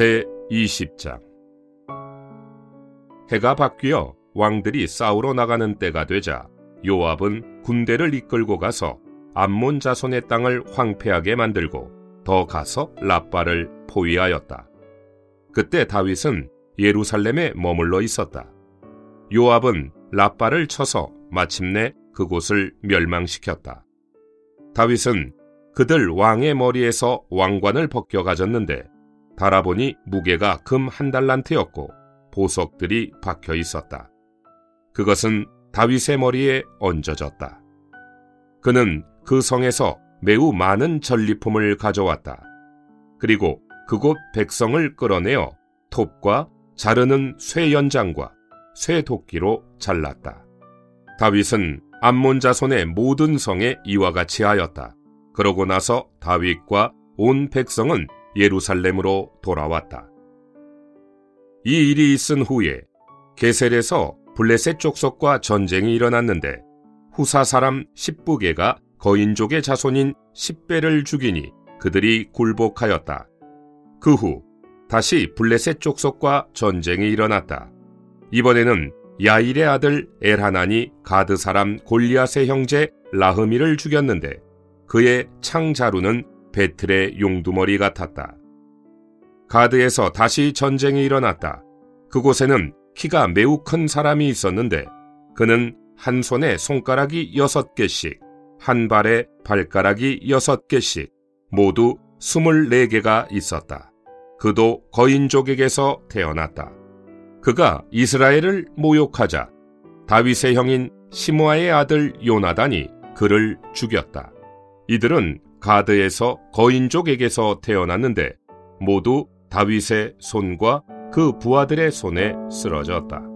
제20장. 해가 바뀌어 왕들이 싸우러 나가는 때가 되자 요압은 군대를 이끌고 가서 암몬 자손의 땅을 황폐하게 만들고 더 가서 랍바를 포위하였다. 그때 다윗은 예루살렘에 머물러 있었다. 요압은 랍바를 쳐서 마침내 그곳을 멸망시켰다. 다윗은 그들 왕의 머리에서 왕관을 벗겨 가졌는데 달아보니 무게가 금 1달란트였고 보석들이 박혀 있었다. 그것은 다윗의 머리에 얹어졌다. 그는 그 성에서 매우 많은 전리품을 가져왔다. 그리고 그곳 백성을 끌어내어 톱과 자르는 쇠 연장과 쇠 도끼로 잘랐다. 다윗은 암몬 자손의 모든 성에 이와 같이 하였다. 그러고 나서 다윗과 온 백성은 예루살렘으로 돌아왔다. 이 일이 있은 후에 게셀에서 블레셋 족속과 전쟁이 일어났는데 후사 사람 십부게가 거인족의 자손인 십배를 죽이니 그들이 굴복하였다. 그 후 다시 블레셋 족속과 전쟁이 일어났다. 이번에는 야일의 아들 엘하난이 가드 사람 골리앗의 형제 라흐미를 죽였는데 그의 창자루는 베틀의 용두머리 같았다. 가드에서 다시 전쟁이 일어났다. 그곳에는 키가 매우 큰 사람이 있었는데 그는 한 손에 손가락이 6개씩, 한 발에 발가락이 6개씩, 모두 24개가 있었다. 그도 거인족에게서 태어났다. 그가 이스라엘을 모욕하자 다윗의 형인 시므아의 아들 요나단이 그를 죽였다. 이들은 가드에서 거인족에게서 태어났는데 모두 다윗의 손과 그 부하들의 손에 쓰러졌다.